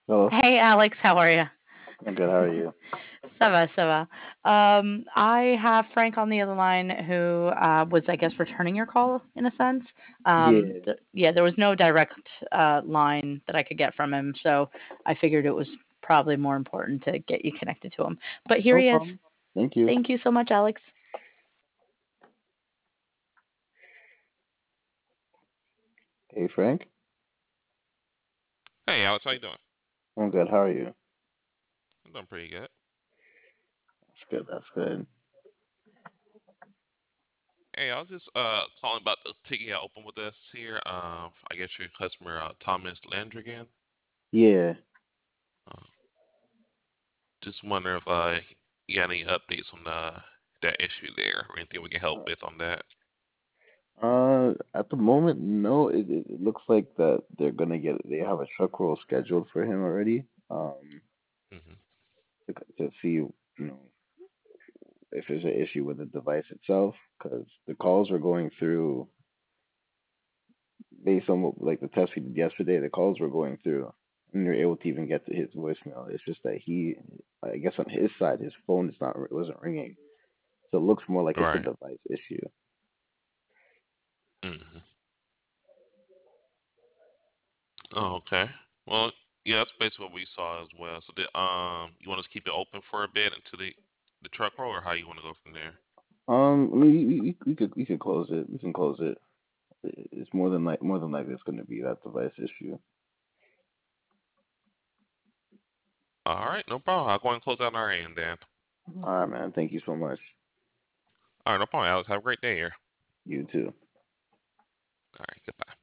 Hello. Hey Alex, how are you? I'm good. How are you? Ça va, ça va. I have Frank on the other line who was, I guess, returning your call in a sense. Yeah. Yeah, there was no direct line that I could get from him, so I figured it was probably more important to get you connected to him. But here No he is. problem. Thank you. Thank you so much, Alex. Hey, Frank. Hey Alex, how you doing? I'm good. How are you? I'm doing pretty good. That's good. That's good. Hey, I was just calling about the ticket I opened with us here. I guess your customer Thomas Landrigan. Yeah. Uh, just wonder if you got any updates on that issue there, or anything we can help with on that. At the moment, no. It looks like that they're gonna get. They have a truck roll scheduled for him already. Hmm. To see, if there's an issue with the device itself, because the calls were going through based on what, like the test we did yesterday. The calls were going through, and you're able to even get to his voicemail. It's just that I guess on his side, his phone is not it wasn't ringing. So it looks more like it's a Right. device issue. Hmm. Oh, okay. Well, yeah, that's basically what we saw as well. So, you want us to keep it open for a bit until the truck roll, or how you want to go from there? I mean, we could close it. We can close it. It's more than likely it's going to be that device issue. All right, no problem. I'll go and close out our end then. All right, man. Thank you so much. All right, no problem, Alex. Have a great day here. You too. All right, goodbye.